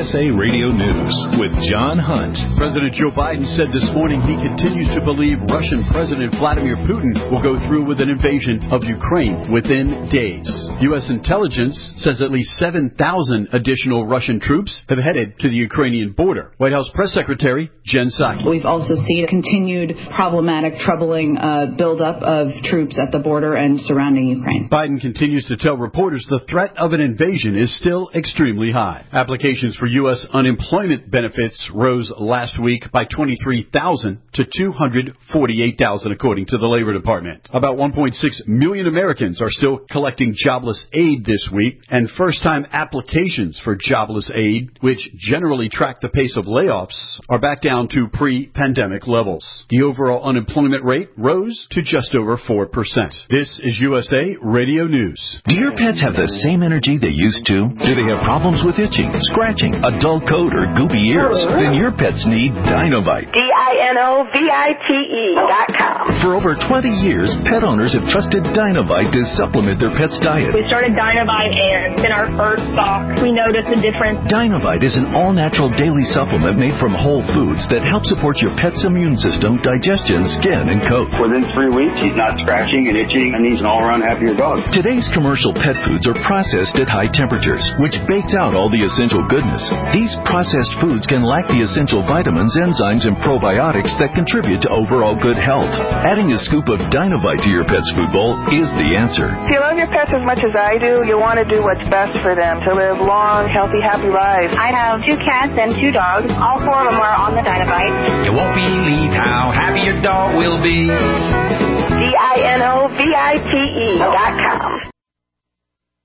USA Radio News with John Hunt. President Joe Biden said this morning he continues to believe Russian President Vladimir Putin will go through with an invasion of Ukraine within days. U.S. intelligence says at least 7,000 additional Russian troops have headed to the Ukrainian border. White House Press Secretary Jen Psaki. We've also seen a continued problematic, troubling buildup of troops at the border and surrounding Ukraine. Biden continues to tell reporters the threat of an invasion is still extremely high. Applications for U.S. unemployment benefits rose last week by 23,000 to 248,000, according to the Labor Department. About 1.6 million Americans are still collecting jobless aid this week, and first-time applications for jobless aid, which generally track the pace of layoffs, are back down to pre-pandemic levels. The overall unemployment rate rose to just over 4%. This is USA Radio News. Do your pets have the same energy they used to? Do they have problems with itching, scratching, a dull coat, or goopy ears? Then your pets need Dinovite. DINOVITE.com. For over 20 years, pet owners have trusted Dinovite to supplement their pet's diet. We started Dinovite, and in our first stock, we noticed a difference. Dinovite is an all-natural daily supplement made from whole foods that help support your pet's immune system, digestion, skin, and coat. Within 3 weeks, he's not scratching and itching, and he's an all-around happier dog. Today's commercial pet foods are processed at high temperatures, which bakes out all the essential goodness. These processed foods can lack the essential vitamins, enzymes, and probiotics that contribute to overall good health. Adding a scoop of Dinovite to your pet's food bowl is the answer. If you love your pets as much as I do, you want to do what's best for them, to live long, healthy, happy lives. I have 2 cats and 2 dogs. All 4 of them are on the Dinovite. You won't believe how happy your dog will be. DINOVITE.com.